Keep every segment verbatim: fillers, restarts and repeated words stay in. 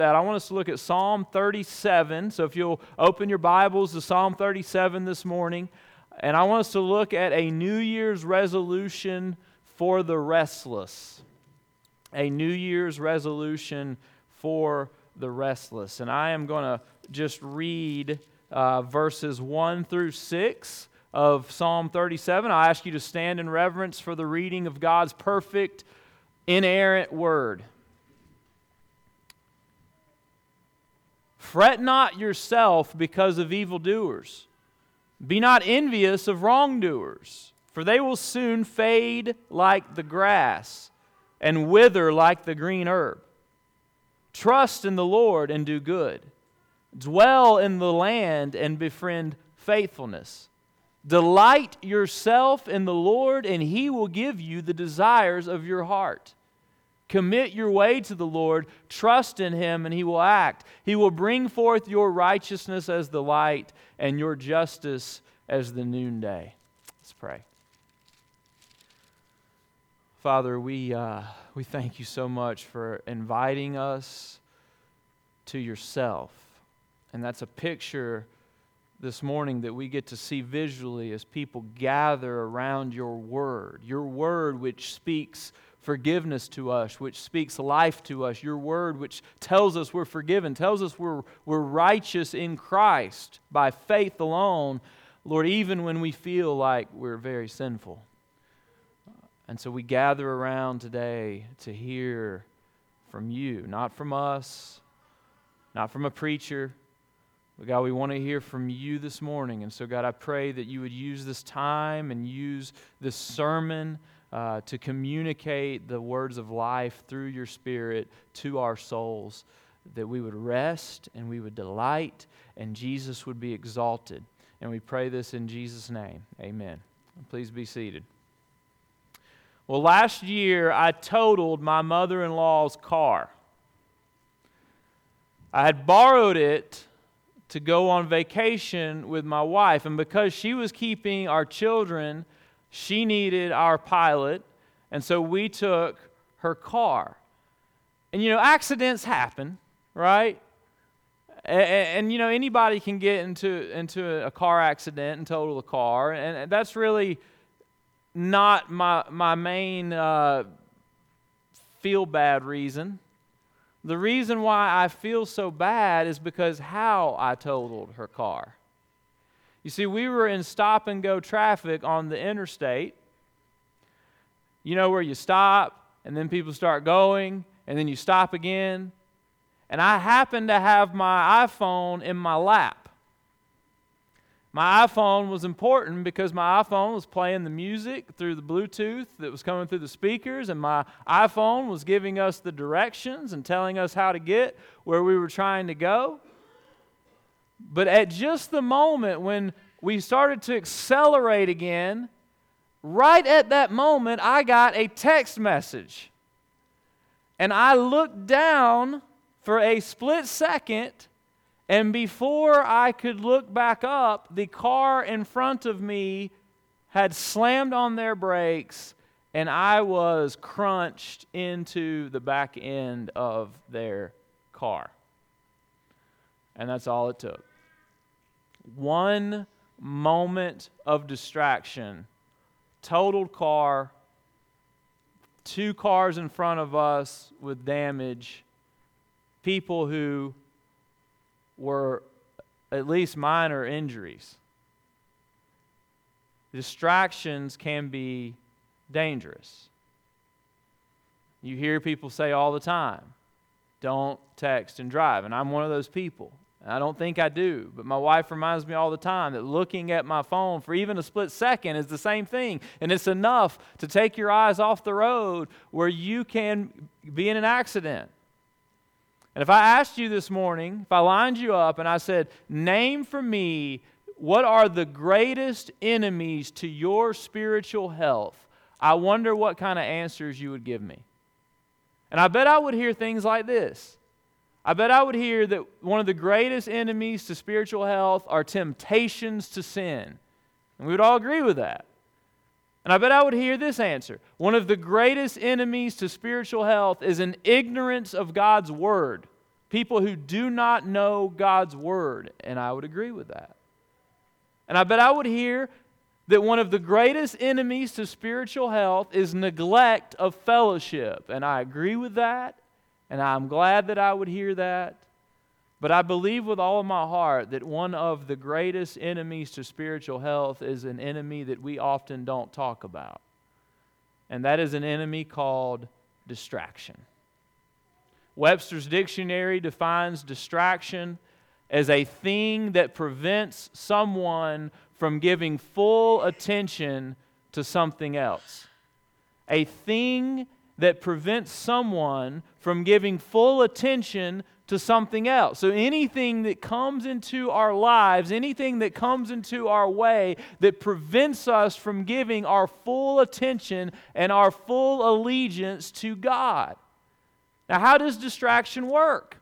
that, I want us to look at Psalm thirty-seven. So if you'll open your Bibles to Psalm thirty-seven this morning, and I want us to look at a New Year's resolution for the restless. A New Year's resolution for the restless. And I am going to just read uh, verses one through six of Psalm thirty-seven. I ask you to stand in reverence for the reading of God's perfect, inerrant word. Fret not yourself because of evildoers. Be not envious of wrongdoers, for they will soon fade like the grass and wither like the green herb. Trust in the Lord and do good. Dwell in the land and befriend faithfulness. Delight yourself in the Lord, and He will give you the desires of your heart. Commit your way to the Lord, trust in Him, and He will act. He will bring forth your righteousness as the light and your justice as the noonday. Let's pray. Father, we, uh, we thank You so much for inviting us to Yourself. And that's a picture this morning that we get to see visually as people gather around Your Word. Your Word which speaks forgiveness to us, which speaks life to us. Your Word which tells us we're forgiven, tells us we're, we're righteous in Christ by faith alone, Lord, even when we feel like we're very sinful. And so we gather around today to hear from You, not from us, not from a preacher. But God, we want to hear from You this morning. And so God, I pray that You would use this time and use this sermon Uh, to communicate the words of life through Your Spirit to our souls, that we would rest and we would delight and Jesus would be exalted. And we pray this in Jesus' name. Amen. Please be seated. Well, last year I totaled my mother-in-law's car. I had borrowed it to go on vacation with my wife, and because she was keeping our children, she needed our pilot, and so we took her car. And, you know, accidents happen, right? And, and you know, anybody can get into, into a car accident and total the car, and that's really not my, my main uh, feel-bad reason. The reason why I feel so bad is because how I totaled her car. You see, we were in stop-and-go traffic on the interstate. You know where you stop, and then people start going, and then you stop again. And I happened to have my iPhone in my lap. My iPhone was important because my iPhone was playing the music through the Bluetooth that was coming through the speakers, and my iPhone was giving us the directions and telling us how to get where we were trying to go. But at just the moment when we started to accelerate again, right at that moment, I got a text message. And I looked down for a split second, and before I could look back up, the car in front of me had slammed on their brakes, and I was crunched into the back end of their car. And that's all it took. One moment of distraction, totaled car, two cars in front of us with damage, people who were at least minor injuries. Distractions can be dangerous. You hear people say all the time, don't text and drive, and I'm one of those people. I don't think I do, but my wife reminds me all the time that looking at my phone for even a split second is the same thing, and it's enough to take your eyes off the road where you can be in an accident. And if I asked you this morning, if I lined you up and I said, name for me what are the greatest enemies to your spiritual health, I wonder what kind of answers you would give me. And I bet I would hear things like this. I bet I would hear that one of the greatest enemies to spiritual health are temptations to sin. And we would all agree with that. And I bet I would hear this answer. One of the greatest enemies to spiritual health is an ignorance of God's Word. people who do not know God's Word. And I would agree with that. And I bet I would hear that one of the greatest enemies to spiritual health is neglect of fellowship. And I agree with that, and I'm glad that I would hear that. But I believe with all of my heart that one of the greatest enemies to spiritual health is an enemy that we often don't talk about. And that is an enemy called distraction. Webster's dictionary defines distraction as a thing that prevents someone from giving full attention to something else. A thing that prevents someone from giving full attention to something else. So anything that comes into our lives, anything that comes into our way that prevents us from giving our full attention and our full allegiance to God. Now, how does distraction work?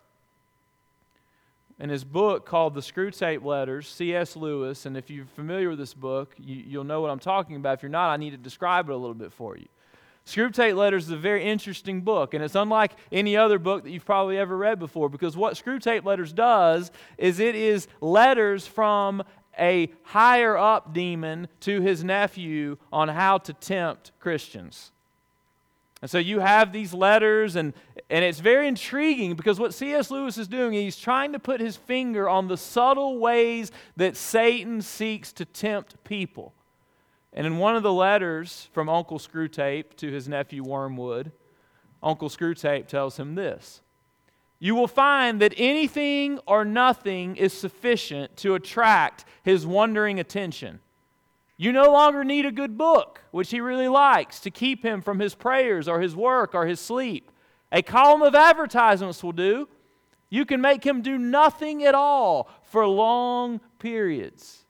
In his book called The Screwtape Letters, C S Lewis, and if you're familiar with this book, you, you'll know what I'm talking about. If you're not, I need to describe it a little bit for you. Screwtape Letters is a very interesting book, and it's unlike any other book that you've probably ever read before, because what Screwtape Letters does is it is letters from a higher-up demon to his nephew on how to tempt Christians. And so you have these letters, and, and it's very intriguing because what C S Lewis is doing, he's trying to put his finger on the subtle ways that Satan seeks to tempt people. And in one of the letters from Uncle Screwtape to his nephew Wormwood, Uncle Screwtape tells him this: "You will find that anything or nothing is sufficient to attract his wandering attention. You no longer need a good book, which he really likes, to keep him from his prayers or his work or his sleep. A column of advertisements will do. You can make him do nothing at all for long periods."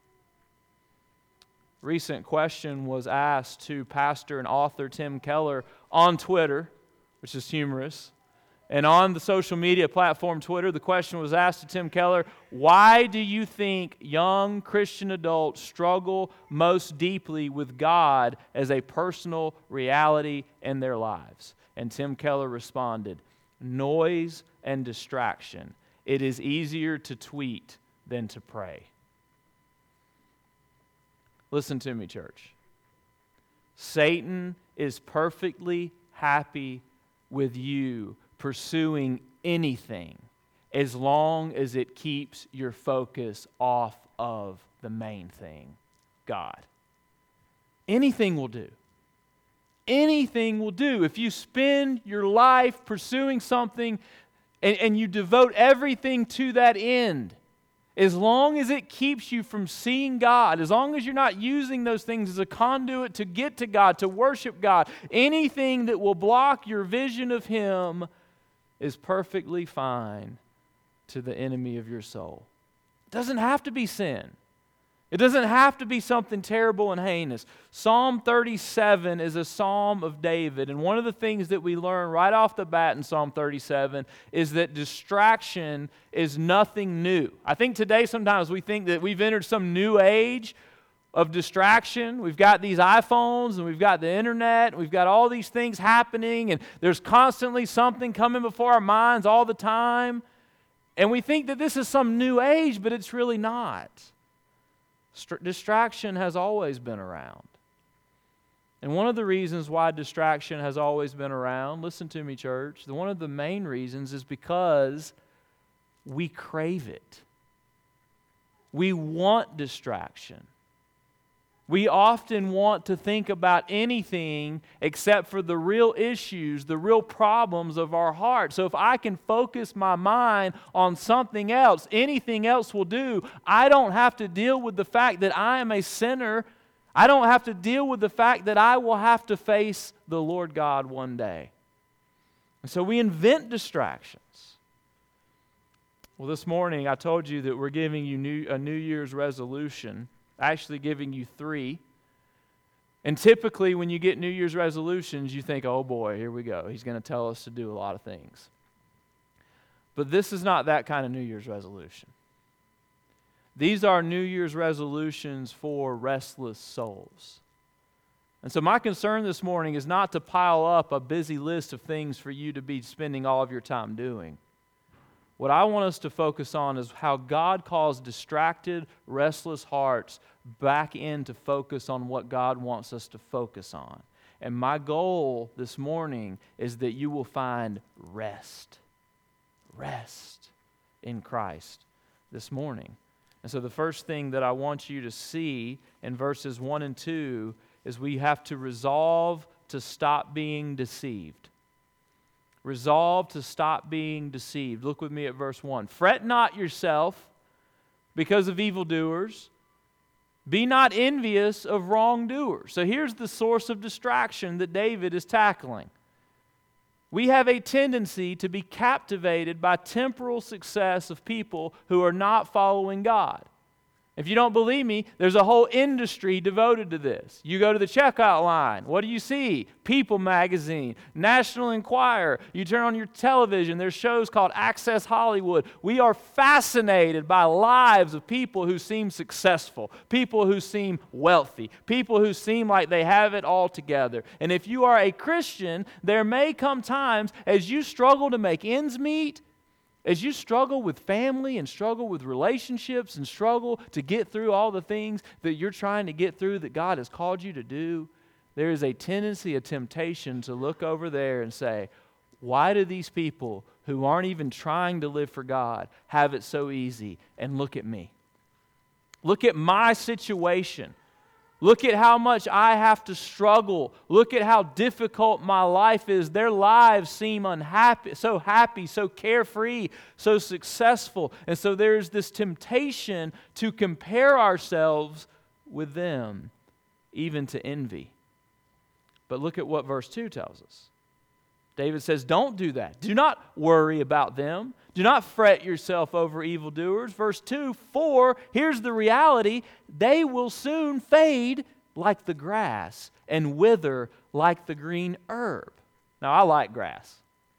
Recent question was asked to pastor and author Tim Keller on Twitter, which is humorous. And on the social media platform Twitter, the question was asked to Tim Keller, "Why do you think young Christian adults struggle most deeply with God as a personal reality in their lives?" And Tim Keller responded, "Noise and distraction. It is easier to tweet than to pray." Listen to me, church. Satan is perfectly happy with you pursuing anything as long as it keeps your focus off of the main thing, God. Anything will do. Anything will do. If you spend your life pursuing something and, and you devote everything to that end, as long as it keeps you from seeing God, as long as you're not using those things as a conduit to get to God, to worship God, anything that will block your vision of Him is perfectly fine to the enemy of your soul. It doesn't have to be sin. It doesn't have to be something terrible and heinous. Psalm thirty-seven is a psalm of David, and one of the things that we learn right off the bat in Psalm thirty-seven is that distraction is nothing new. I think today sometimes we think that we've entered some new age of distraction. We've got these iPhones, and we've got the internet, and we've got all these things happening, and there's constantly something coming before our minds all the time. And we think that this is some new age, but it's really not. Distraction has always been around. And one of the reasons why distraction has always been around, listen to me, church, one of the main reasons is because we crave it. We want distraction. We often want to think about anything except for the real issues, the real problems of our heart. So if I can focus my mind on something else, anything else will do. I don't have to deal with the fact that I am a sinner. I don't have to deal with the fact that I will have to face the Lord God one day. And so we invent distractions. Well, this morning I told you that we're giving you new, a New Year's resolution. Actually giving you three. And typically when you get New Year's resolutions, you think, oh boy, here we go. He's going to tell us to do a lot of things. But this is not that kind of New Year's resolution. These are New Year's resolutions for restless souls. And so my concern this morning is not to pile up a busy list of things for you to be spending all of your time doing. What I want us to focus on is how God calls distracted, restless hearts back in to focus on what God wants us to focus on. And my goal this morning is that you will find rest. Rest in Christ this morning. And so the first thing that I want you to see in verses one and two is we have to resolve to stop being deceived. Resolve to stop being deceived. Look with me at verse one. Fret not yourself because of evildoers. Be not envious of wrongdoers. So here's the source of distraction that David is tackling. We have a tendency to be captivated by temporal success of people who are not following God. If you don't believe me, there's a whole industry devoted to this. You go to the checkout line. What do you see? People magazine, National Enquirer. You turn on your television. There's shows called Access Hollywood. We are fascinated by lives of people who seem successful, people who seem wealthy, people who seem like they have it all together. And if you are a Christian, there may come times as you struggle to make ends meet, as you struggle with family and struggle with relationships and struggle to get through all the things that you're trying to get through that God has called you to do, there is a tendency, a temptation to look over there and say, why do these people who aren't even trying to live for God have it so easy? And look at me. Look at my situation. Look at how much I have to struggle. Look at how difficult my life is. Their lives seem unhappy, so happy, so carefree, so successful. And so there's this temptation to compare ourselves with them, even to envy. But look at what verse two tells us. David says, don't do that. Do not worry about them. Do not fret yourself over evildoers. Verse two, for, here's the reality, they will soon fade like the grass and wither like the green herb. Now, I like grass.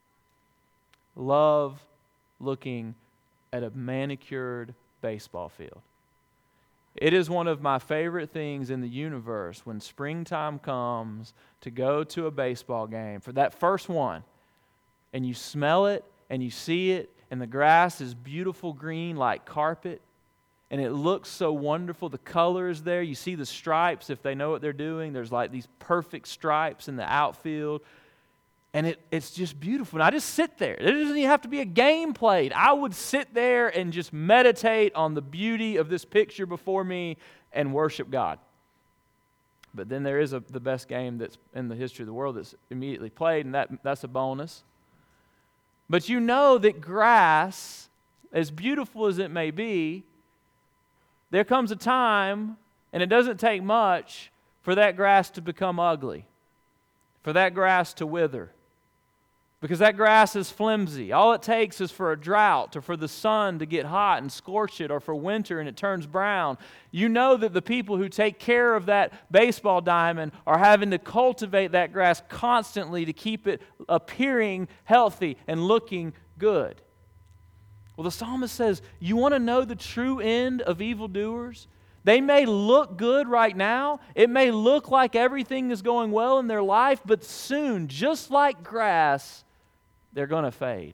Love looking at a manicured baseball field. It is one of my favorite things in the universe when springtime comes to go to a baseball game, for that first one, and you smell it and you see it, and the grass is beautiful green like carpet, and it looks so wonderful. The color is there. You see the stripes if they know what they're doing. There's like these perfect stripes in the outfield. And it, it's just beautiful. And I just sit there. There doesn't even have to be a game played. I would sit there and just meditate on the beauty of this picture before me and worship God. But then there is a, the best game that's in the history of the world that's immediately played, and that, that's a bonus. But you know that grass, as beautiful as it may be, there comes a time, and it doesn't take much, for that grass to become ugly, for that grass to wither. Because that grass is flimsy. All it takes is for a drought or for the sun to get hot and scorch it, or for winter and it turns brown. You know that the people who take care of that baseball diamond are having to cultivate that grass constantly to keep it appearing healthy and looking good. Well, the psalmist says, you want to know the true end of evildoers? They may look good right now. It may look like everything is going well in their life, but soon, just like grass, they're going to fade.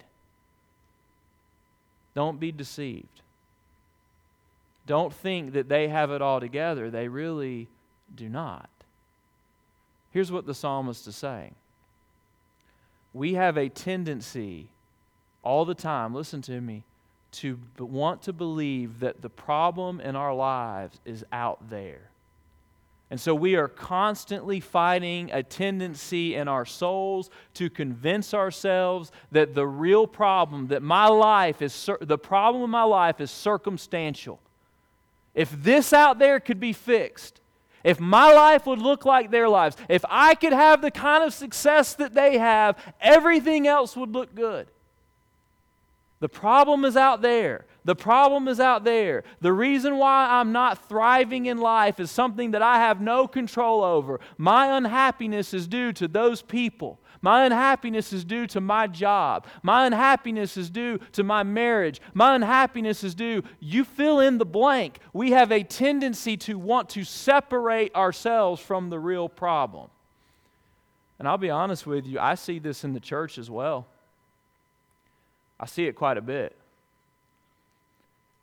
Don't be deceived. Don't think that they have it all together. They really do not. Here's what the psalmist is saying. We have a tendency all the time, listen to me, to want to believe that the problem in our lives is out there. And so we are constantly fighting a tendency in our souls to convince ourselves that the real problem, that my life is, the problem in my life is circumstantial. If this out there could be fixed, if my life would look like their lives, if I could have the kind of success that they have, everything else would look good. The problem is out there. The problem is out there. The reason why I'm not thriving in life is something that I have no control over. My unhappiness is due to those people. My unhappiness is due to my job. My unhappiness is due to my marriage. My unhappiness is due, you fill in the blank. We have a tendency to want to separate ourselves from the real problem. And I'll be honest with you, I see this in the church as well. I see it quite a bit.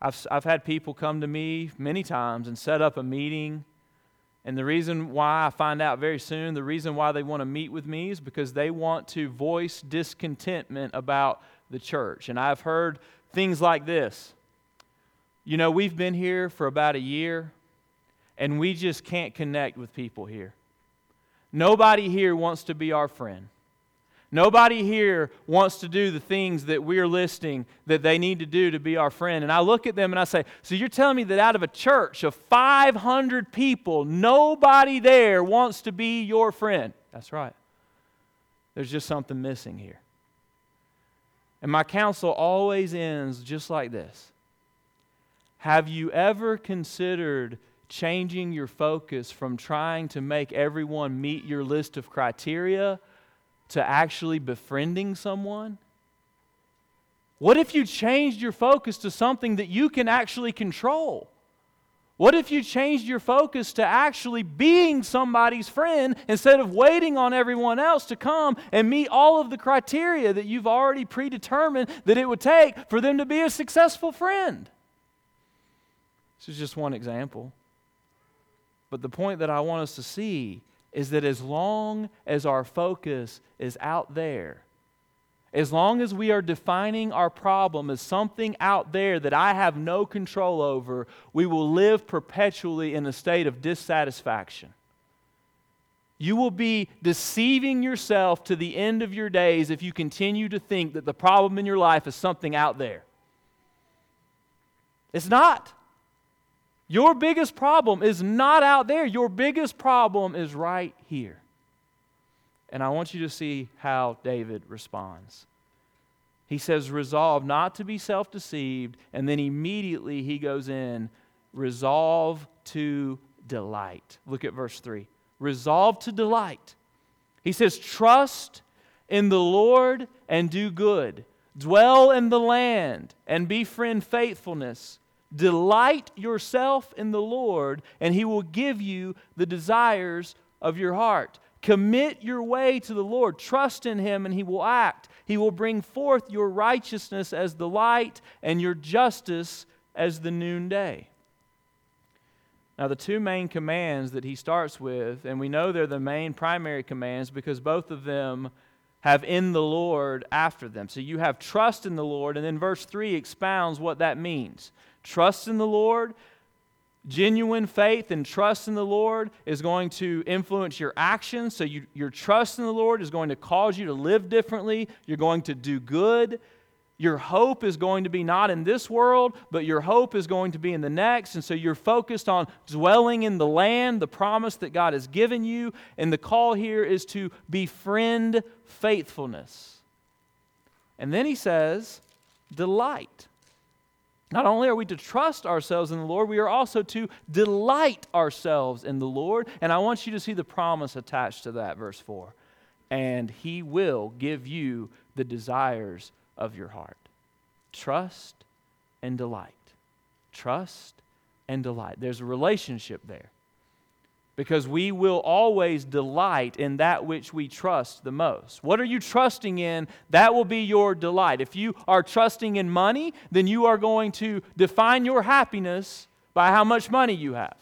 I've, I've had people come to me many times and set up a meeting. And the reason why I find out very soon, the reason why they want to meet with me is because they want to voice discontentment about the church. And I've heard things like this. You know, we've been here for about a year, and we just can't connect with people here. Nobody here wants to be our friend. Nobody here wants to do the things that we're listing that they need to do to be our friend. And I look at them and I say, so you're telling me that out of a church of five hundred people, nobody there wants to be your friend? That's right. There's just something missing here. And my counsel always ends just like this. Have you ever considered changing your focus from trying to make everyone meet your list of criteria to actually befriending someone? What if you changed your focus to something that you can actually control? What if you changed your focus to actually being somebody's friend instead of waiting on everyone else to come and meet all of the criteria that you've already predetermined that it would take for them to be a successful friend? This is just one example. But the point that I want us to see is that as long as our focus is out there, as long as we are defining our problem as something out there that I have no control over, we will live perpetually in a state of dissatisfaction. You will be deceiving yourself to the end of your days if you continue to think that the problem in your life is something out there. It's not. Your biggest problem is not out there. Your biggest problem is right here. And I want you to see how David responds. He says, resolve not to be self-deceived, and then immediately he goes in, resolve to delight. Look at verse three. Resolve to delight. He says, trust in the Lord and do good. Dwell in the land and befriend faithfulness. Delight yourself in the Lord, and He will give you the desires of your heart. Commit your way to the Lord. Trust in Him, and He will act. He will bring forth your righteousness as the light and your justice as the noonday. Now, the two main commands that he starts with, and we know they're the main primary commands because both of them have in the Lord after them. So you have trust in the Lord, and then verse three expounds what that means. Trust in the Lord, genuine faith and trust in the Lord is going to influence your actions. So you, your trust in the Lord is going to cause you to live differently. You're going to do good. Your hope is going to be not in this world, but your hope is going to be in the next. And so you're focused on dwelling in the land, the promise that God has given you. And the call here is to befriend faithfulness. And then he says, delight. Not only are we to trust ourselves in the Lord, we are also to delight ourselves in the Lord. And I want you to see the promise attached to that, verse four. And He will give you the desires of your heart. Trust and delight. Trust and delight. There's a relationship there. Because we will always delight in that which we trust the most. What are you trusting in? That will be your delight. If you are trusting in money, then you are going to define your happiness by how much money you have.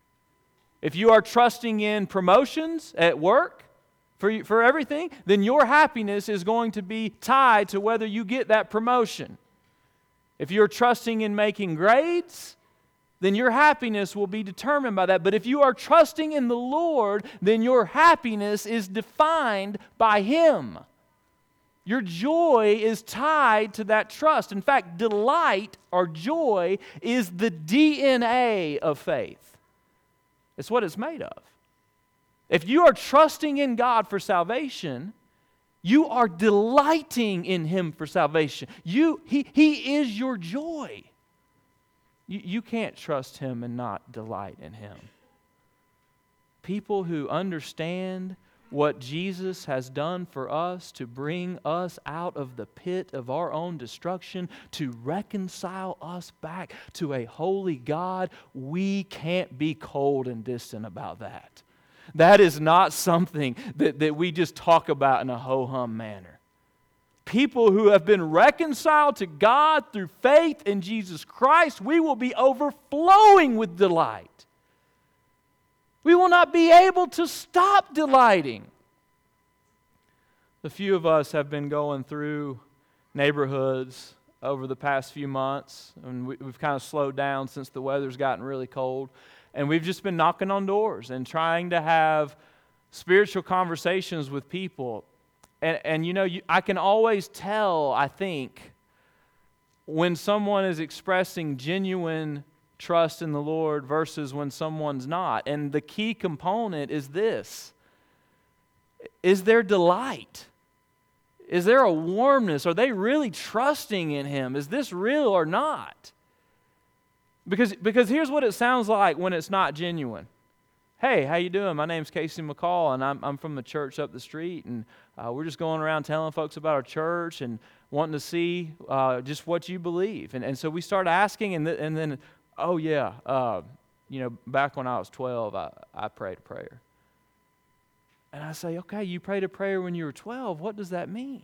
If you are trusting in promotions at work for, for everything, then your happiness is going to be tied to whether you get that promotion. If you're trusting in making grades, then your happiness will be determined by that. But if you are trusting in the Lord, then your happiness is defined by Him. Your joy is tied to that trust. In fact, delight or joy is the D N A of faith. It's what it's made of. If you are trusting in God for salvation, you are delighting in Him for salvation. You, He, He is your joy. You, you can't trust Him and not delight in Him. People who understand what Jesus has done for us to bring us out of the pit of our own destruction, to reconcile us back to a holy God, we can't be cold and distant about that. That is not something that, that we just talk about in a ho-hum manner. people who have been reconciled to God through faith in Jesus Christ, we will be overflowing with delight. We will not be able to stop delighting. A few of us have been going through neighborhoods over the past few months, and we, we've kind of slowed down since the weather's gotten really cold, and we've just been knocking on doors and trying to have spiritual conversations with people. And, and you know, you, I can always tell, I think, when someone is expressing genuine trust in the Lord versus when someone's not. And the key component is this. Is there delight? Is there a warmness? Are they really trusting in Him? Is this real or not? Because, because here's what it sounds like when it's not genuine. Hey, how you doing? My name's Casey McCall, and I'm I'm from the church up the street, and uh, we're just going around telling folks about our church and wanting to see uh, just what you believe. And and so we start asking, and th- and then, oh yeah, uh, you know, back when I was twelve, I, I prayed a prayer. And I say, okay, you prayed a prayer when you were twelve. What does that mean?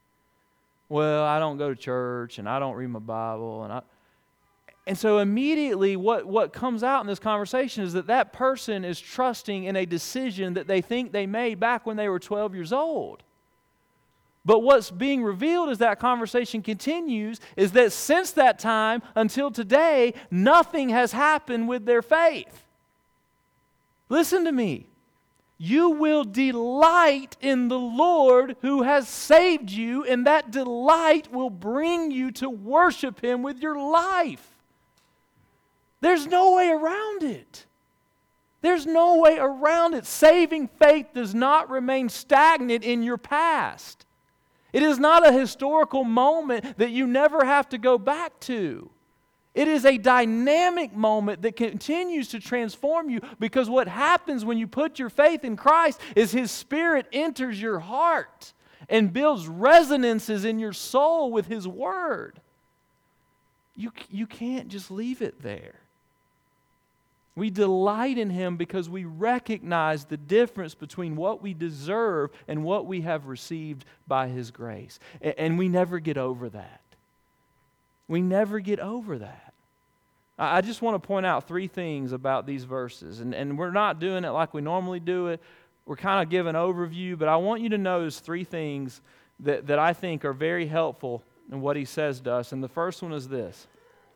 Well, I don't go to church, and I don't read my Bible, and I... And so immediately what, what comes out in this conversation is that that person is trusting in a decision that they think they made back when they were twelve years old. But what's being revealed as that conversation continues is that since that time until today, nothing has happened with their faith. Listen to me. You will delight in the Lord who has saved you, and that delight will bring you to worship Him with your life. There's no way around it. There's no way around it. Saving faith does not remain stagnant in your past. It is not a historical moment that you never have to go back to. It is a dynamic moment that continues to transform you, because what happens when you put your faith in Christ is His Spirit enters your heart and builds resonances in your soul with His Word. You, you can't just leave it there. We delight in Him because we recognize the difference between what we deserve and what we have received by His grace. And we never get over that. We never get over that. I just want to point out three things about these verses. And, and we're not doing it like we normally do it. We're kind of giving an overview, but I want you to notice three things that, that I think are very helpful in what He says to us. And the first one is this.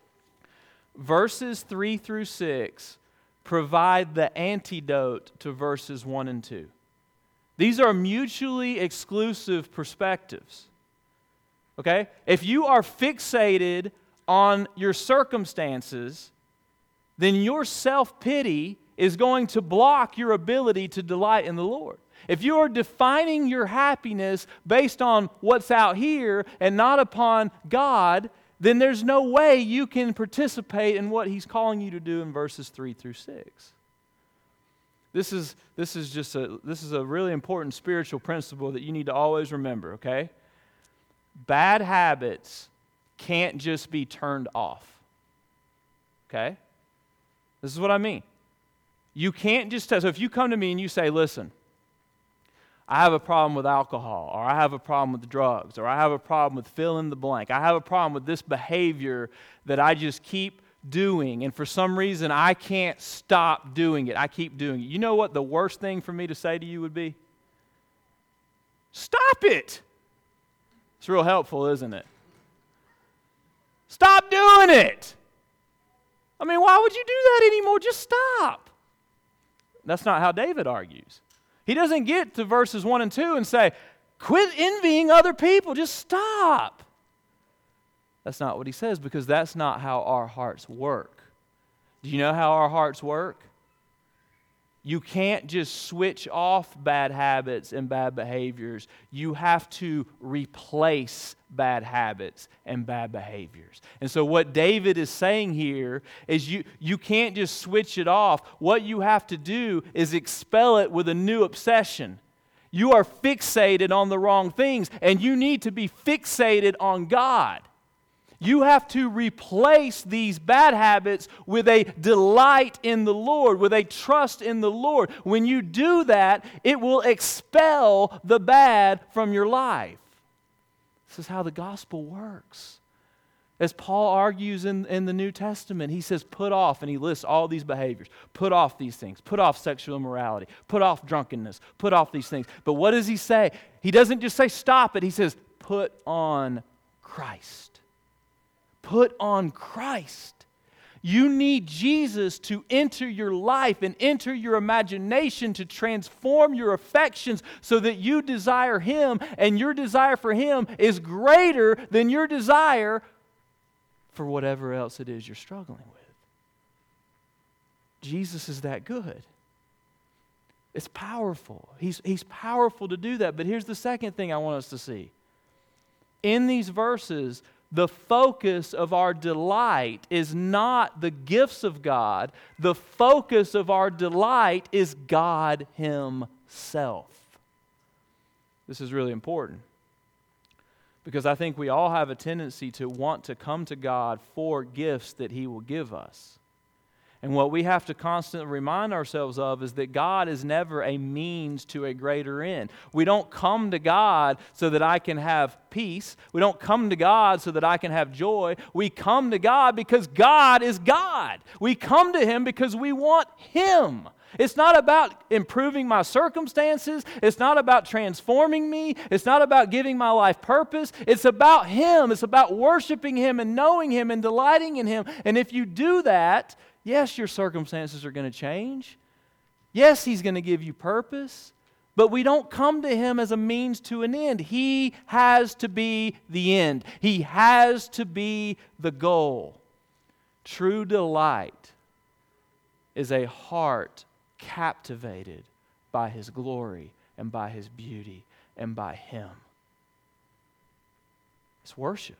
Verses three through six provide the antidote to verses one and two. These are mutually exclusive perspectives. Okay? If you are fixated on your circumstances, then your self-pity is going to block your ability to delight in the Lord. If you are defining your happiness based on what's out here and not upon God, then there's no way you can participate in what He's calling you to do in verses three through six. This is, this is just a, this is a really important spiritual principle that you need to always remember, okay? Bad habits can't just be turned off, okay? This is what I mean. You can't just, so if you come to me and you say, listen, I have a problem with alcohol, or I have a problem with drugs, or I have a problem with fill in the blank. I have a problem with this behavior that I just keep doing, and for some reason I can't stop doing it. I keep doing it. You know what the worst thing for me to say to you would be? Stop it! It's real helpful, isn't it? Stop doing it! I mean, why would you do that anymore? Just stop. That's not how David argues. He doesn't get to verses one and two and say, quit envying other people, just stop. That's not what he says, because that's not how our hearts work. Do you know how our hearts work? You can't just switch off bad habits and bad behaviors. You have to replace bad habits and bad behaviors. And so what David is saying here is you, you can't just switch it off. What you have to do is expel it with a new obsession. You are fixated on the wrong things, and you need to be fixated on God. You have to replace these bad habits with a delight in the Lord, with a trust in the Lord. When you do that, it will expel the bad from your life. This is how the gospel works. As Paul argues in, in the New Testament, he says, put off, and he lists all these behaviors. Put off these things. Put off sexual immorality. Put off drunkenness. Put off these things. But what does he say? He doesn't just say stop it. He says, put on Christ. Put on Christ. You need Jesus to enter your life and enter your imagination to transform your affections so that you desire Him, and your desire for Him is greater than your desire for whatever else it is you're struggling with. Jesus is that good. It's powerful. He's, he's powerful to do that. But here's the second thing I want us to see. In these verses, the focus of our delight is not the gifts of God. The focus of our delight is God Himself. This is really important, because I think we all have a tendency to want to come to God for gifts that He will give us. And what we have to constantly remind ourselves of is that God is never a means to a greater end. We don't come to God so that I can have peace. We don't come to God so that I can have joy. We come to God because God is God. We come to Him because we want Him. It's not about improving my circumstances. It's not about transforming me. It's not about giving my life purpose. It's about Him. It's about worshiping Him and knowing Him and delighting in Him. And if you do that, yes, your circumstances are going to change. Yes, He's going to give you purpose. But we don't come to Him as a means to an end. He has to be the end. He has to be the goal. True delight is a heart captivated by His glory and by His beauty and by Him. It's worship.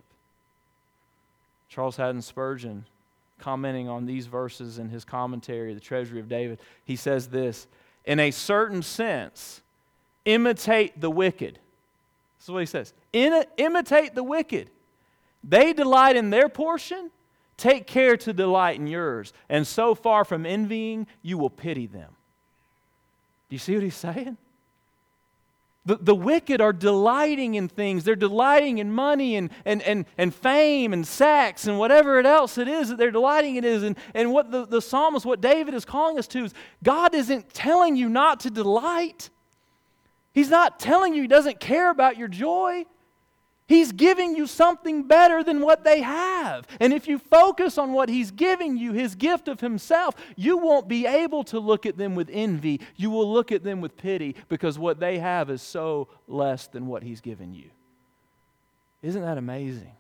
Charles Haddon Spurgeon, commenting on these verses in his commentary, The Treasury of David, he says this: in a certain sense, imitate the wicked. This is what he says. In a, imitate the wicked. They delight in their portion. Take care to delight in yours. And so far from envying, you will pity them. Do you see what he's saying? The, the wicked are delighting in things. They're delighting in money and, and, and, and fame and sex and whatever it else it is that they're delighting in is. And, and what the, the psalmist, what David is calling us to is, God isn't telling you not to delight. He's not telling you He doesn't care about your joy. He's giving you something better than what they have. And if you focus on what He's giving you, His gift of Himself, you won't be able to look at them with envy. You will look at them with pity, because what they have is so less than what He's given you. Isn't that amazing?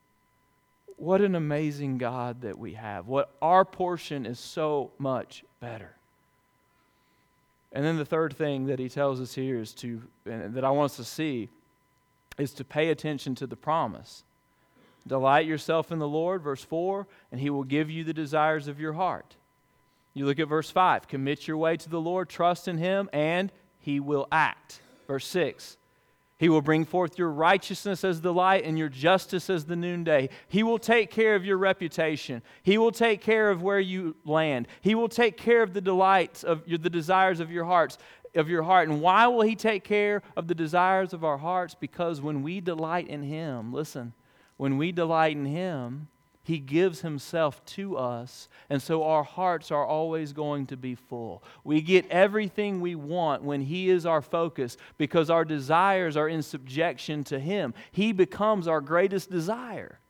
What an amazing God that we have. What our portion is so much better. And then the third thing that he tells us here is to, and that I want us to see, is to pay attention to the promise. Delight yourself in the Lord, verse four, and He will give you the desires of your heart. You look at verse five, commit your way to the Lord, trust in Him, and He will act. Verse six, He will bring forth your righteousness as the light and your justice as the noonday. He will take care of your reputation. He will take care of where you land. He will take care of the delights of your, the desires of your hearts. of your heart. And why will He take care of the desires of our hearts? Because when we delight in Him, listen, when we delight in Him, He gives Himself to us, and so our hearts are always going to be full. We get everything we want when He is our focus, because our desires are in subjection to Him. He becomes our greatest desire.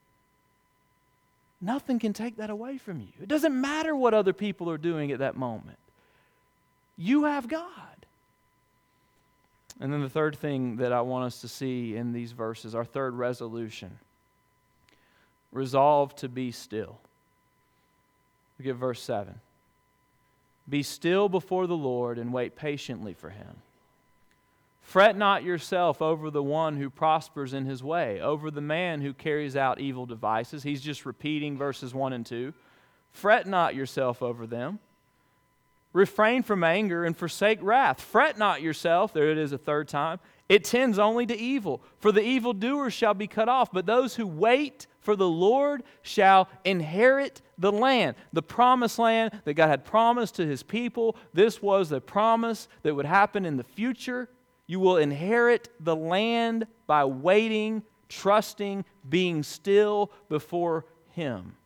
Nothing can take that away from you. It doesn't matter what other people are doing at that moment. You have God. And then the third thing that I want us to see in these verses, our third resolution, resolve to be still. Look at verse seven. Be still before the Lord and wait patiently for Him. Fret not yourself over the one who prospers in his way, over the man who carries out evil devices. He's just repeating verses one and two. Fret not yourself over them. Refrain from anger and forsake wrath. Fret not yourself, there it is a third time. It tends only to evil. For the evildoers shall be cut off, but those who wait for the Lord shall inherit the land. The promised land that God had promised to His people. This was the promise that would happen in the future. You will inherit the land by waiting trusting, being still before Him.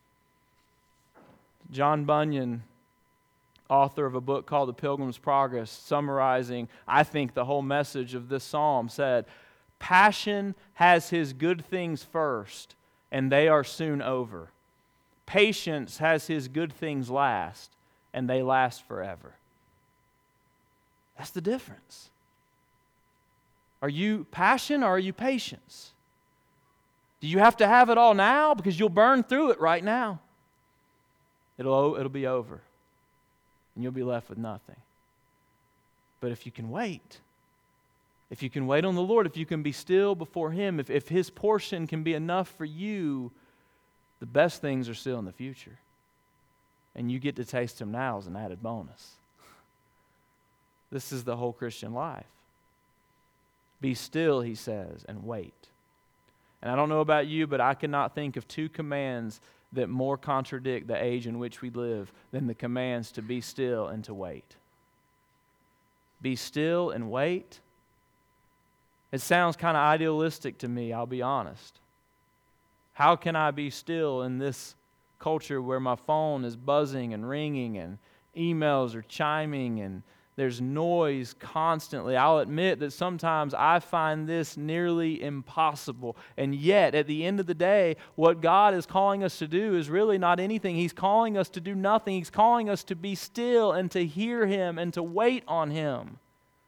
John Bunyan, author of a book called The Pilgrim's Progress, summarizing, I think, the whole message of this psalm, said, "Passion has his good things first, and they are soon over. Patience has his good things last, and they last forever." That's the difference. Are you passion or are you patience? Do you have to have it all now? Because you'll burn through it right now. It'll, it'll be over. And you'll be left with nothing. But if you can wait, if you can wait on the Lord, if you can be still before Him, if, if His portion can be enough for you, the best things are still in the future. And you get to taste Him now as an added bonus. This is the whole Christian life. Be still, He says, and wait. And I don't know about you, but I cannot think of two commands that more contradict the age in which we live than the commands to be still and to wait. Be still and wait. It sounds kind of idealistic to me, I'll be honest. How can I be still in this culture where my phone is buzzing and ringing and emails are chiming and there's noise constantly? I'll admit that sometimes I find this nearly impossible. And yet, at the end of the day, what God is calling us to do is really not anything. He's calling us to do nothing. He's calling us to be still and to hear Him and to wait on Him.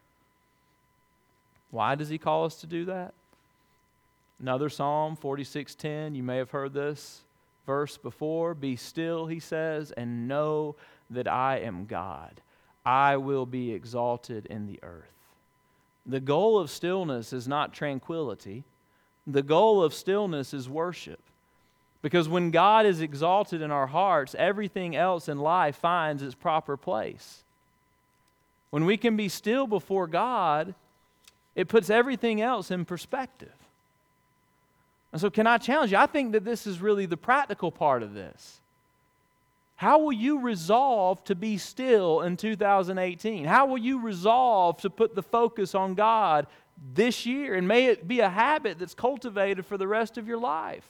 Why does He call us to do that? Another Psalm, forty-six ten, you may have heard this verse before. Be still, He says, and know that I am God. I will be exalted in the earth. The goal of stillness is not tranquility. The goal of stillness is worship. Because when God is exalted in our hearts, everything else in life finds its proper place. When we can be still before God, it puts everything else in perspective. And so can I challenge you? I think that this is really the practical part of this. How will you resolve to be still in two thousand eighteen? How will you resolve to put the focus on God this year? And may it be a habit that's cultivated for the rest of your life.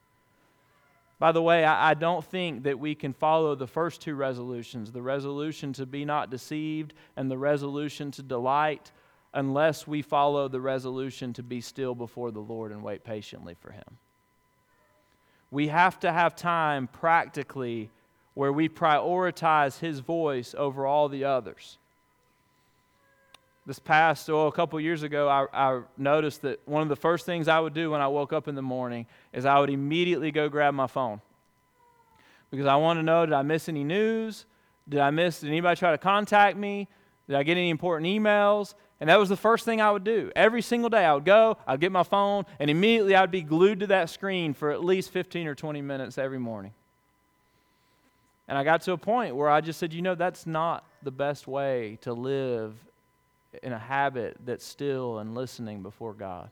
By the way, I, I don't think that we can follow the first two resolutions, the resolution to be not deceived and the resolution to delight, unless we follow the resolution to be still before the Lord and wait patiently for Him. We have to have time practically where we prioritize His voice over all the others. This past, oh, a couple years ago, I, I noticed that one of the first things I would do when I woke up in the morning is I would immediately go grab my phone. Because I want to know, did I miss any news? Did I miss, did anybody try to contact me? Did I get any important emails? And that was the first thing I would do. Every single day I would go, I'd get my phone, and immediately I'd be glued to that screen for at least fifteen or twenty minutes every morning. And I got to a point where I just said, you know, that's not the best way to live in a habit that's still and listening before God.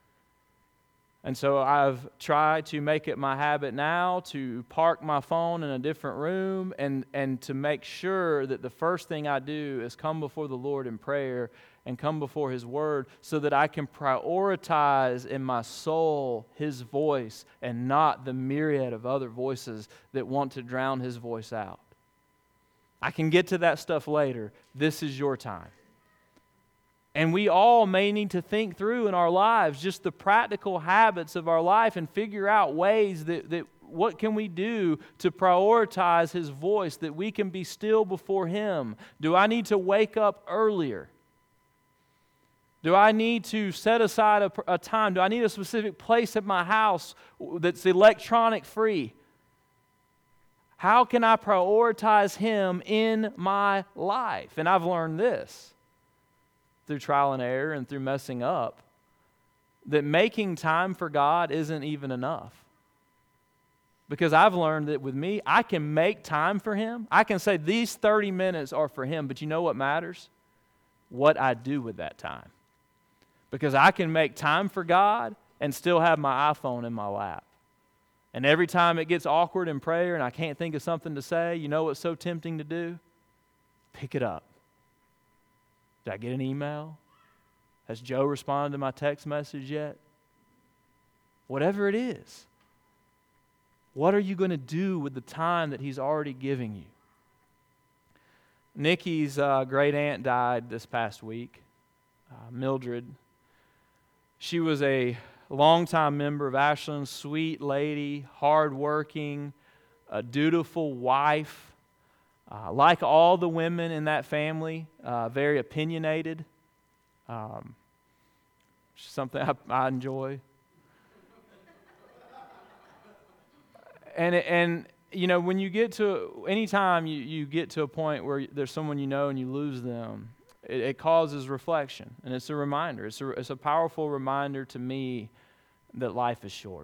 And so I've tried to make it my habit now to park my phone in a different room and, and to make sure that the first thing I do is come before the Lord in prayer and come before His Word so that I can prioritize in my soul His voice and not the myriad of other voices that want to drown His voice out. I can get to that stuff later. This is your time. And we all may need to think through in our lives just the practical habits of our life and figure out ways that, that what can we do to prioritize His voice, that we can be still before Him. Do I need to wake up earlier? Do I need to set aside a, a time? Do I need a specific place at my house that's electronic free? How can I prioritize Him in my life? And I've learned this through trial and error and through messing up, that making time for God isn't even enough. Because I've learned that with me, I can make time for Him. I can say these thirty minutes are for Him, but you know what matters? What I do with that time. Because I can make time for God and still have my iPhone in my lap. And every time it gets awkward in prayer and I can't think of something to say, you know what's so tempting to do? Pick it up. Did I get an email? Has Joe responded to my text message yet? whatever it is. What are you going to do with the time that He's already giving you? Nikki's uh, great aunt died this past week, uh, Mildred. She was a longtime member of Ashland, sweet lady, hardworking, a dutiful wife. Uh, like all the women in that family, uh, very opinionated. Um, something I, I enjoy. And and you know, when you get to, anytime you, you get to a point where there's someone you know and you lose them, it, it causes reflection. And it's a reminder. It's a, it's a powerful reminder to me that life is short.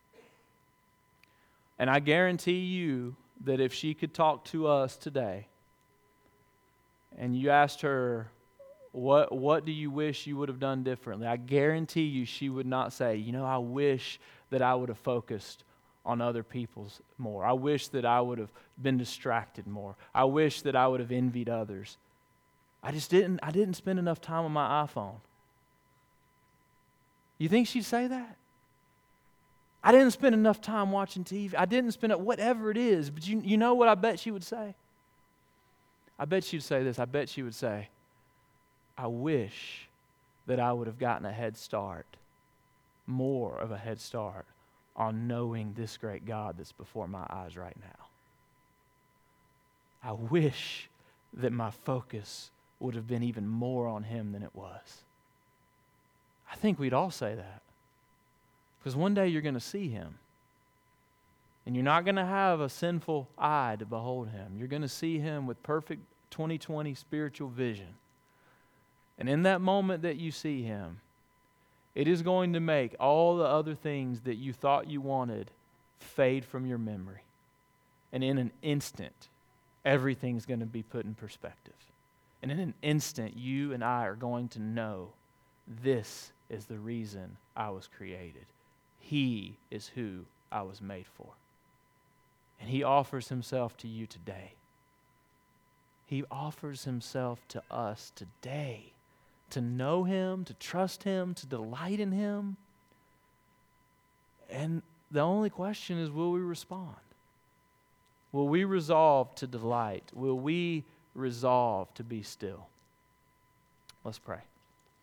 And I guarantee you that if she could talk to us today, and you asked her, what, what do you wish you would have done differently? I guarantee you she would not say, you know, I wish that I would have focused on other people's more. I wish that I would have been distracted more. I wish that I would have envied others. I just didn't, I didn't spend enough time on my iPhone. You think she'd say that? I didn't spend enough time watching T V. I didn't spend it, whatever it is. But you, you know what I bet she would say? I bet she'd say this. I bet she would say, I wish that I would have gotten a head start, more of a head start, on knowing this great God that's before my eyes right now. I wish that my focus would have been even more on Him than it was. I think we'd all say that. Because one day you're going to see Him. And you're not going to have a sinful eye to behold Him. You're going to see Him with perfect twenty twenty spiritual vision. And in that moment that you see Him, it is going to make all the other things that you thought you wanted fade from your memory. And in an instant, everything's going to be put in perspective. And in an instant, you and I are going to know this is the reason I was created. He is who I was made for. And He offers Himself to you today. He offers Himself to us today. To know Him, to trust Him, to delight in Him. And the only question is, will we respond? Will we resolve to delight? Will we resolve to be still? Let's pray.